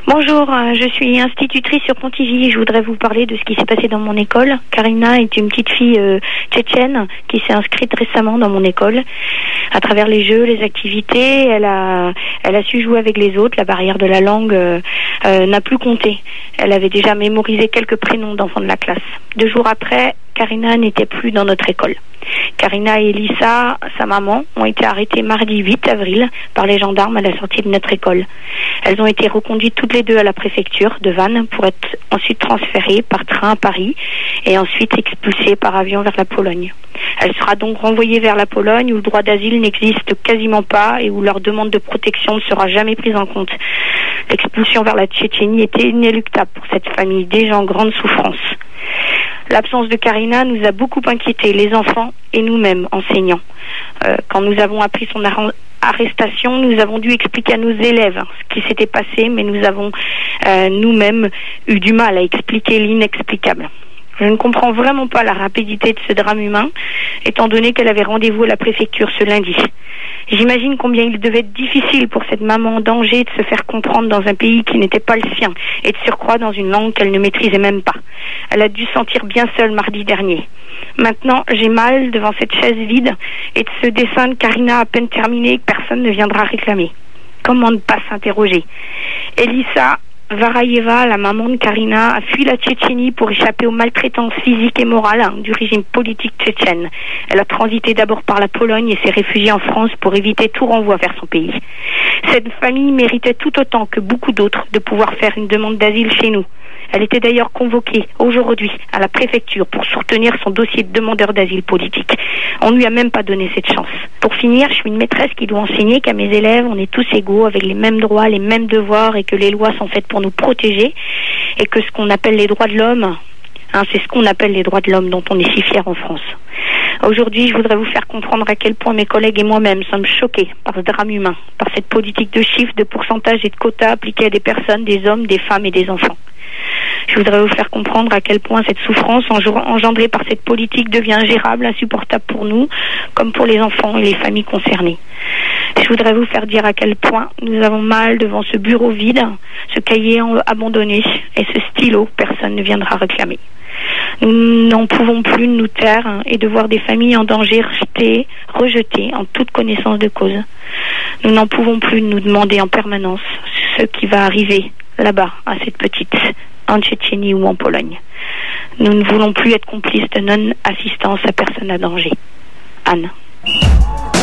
Bonjour, je suis institutrice sur Pontivy. Je voudrais vous parler de ce qui s'est passé dans mon école. Karina est une petite fille tchétchène qui s'est inscrite récemment dans mon école. À travers les jeux, les activités, elle a su jouer avec les autres. La barrière de la langue n'a plus compté. Elle avait déjà mémorisé quelques prénoms d'enfants de la classe. 2 jours après, Karina n'était plus dans notre école. Karina et Elissa, sa maman, ont été arrêtées mardi 8 avril par les gendarmes à la sortie de notre école. Elles ont été reconduites toutes les deux à la préfecture de Vannes pour être ensuite transférées par train à Paris et ensuite expulsées par avion vers la Pologne. Elle sera donc renvoyée vers la Pologne où le droit d'asile n'existe quasiment pas et où leur demande de protection ne sera jamais prise en compte. L'expulsion vers la Tchétchénie était inéluctable pour cette famille déjà en grande souffrance. L'absence de Karina nous a beaucoup inquiétés, les enfants et nous-mêmes, enseignants. Quand nous avons appris son arrestation, nous avons dû expliquer à nos élèves ce qui s'était passé, mais nous avons nous-mêmes eu du mal à expliquer l'inexplicable. Je ne comprends vraiment pas la rapidité de ce drame humain, étant donné qu'elle avait rendez-vous à la préfecture ce lundi. J'imagine combien il devait être difficile pour cette maman en danger de se faire comprendre dans un pays qui n'était pas le sien, et de surcroît dans une langue qu'elle ne maîtrisait même pas. Elle a dû se sentir bien seule mardi dernier. Maintenant, j'ai mal devant cette chaise vide et de ce dessin de Karina à peine terminé que personne ne viendra réclamer. Comment ne pas s'interroger? Elissa Varayeva, la maman de Karina, a fui la Tchétchénie pour échapper aux maltraitances physiques et morales du régime politique tchétchène. Elle a transité d'abord par la Pologne et s'est réfugiée en France pour éviter tout renvoi vers son pays. Cette famille méritait tout autant que beaucoup d'autres de pouvoir faire une demande d'asile chez nous. Elle était d'ailleurs convoquée aujourd'hui à la préfecture pour soutenir son dossier de demandeur d'asile politique. On ne lui a même pas donné cette chance. Pour finir, je suis une maîtresse qui doit enseigner qu'à mes élèves, on est tous égaux avec les mêmes droits, les mêmes devoirs et que les lois sont faites pour nous protéger et que ce qu'on appelle les droits de l'homme, c'est ce qu'on appelle les droits de l'homme dont on est si fier en France. Aujourd'hui, je voudrais vous faire comprendre à quel point mes collègues et moi-même sommes choqués par ce drame humain, par cette politique de chiffres, de pourcentages et de quotas appliqués à des personnes, des hommes, des femmes et des enfants. Je voudrais vous faire comprendre à quel point cette souffrance engendrée par cette politique devient ingérable, insupportable pour nous, comme pour les enfants et les familles concernées. Je voudrais vous faire dire à quel point nous avons mal devant ce bureau vide, ce cahier abandonné et ce stylo que personne ne viendra réclamer. Nous n'en pouvons plus de nous taire et de voir des familles en danger rejetées en toute connaissance de cause. Nous n'en pouvons plus de nous demander en permanence ce qui va arriver là-bas à cette petite, en Tchétchénie ou en Pologne. Nous ne voulons plus être complices de non-assistance à personne à danger. Anne.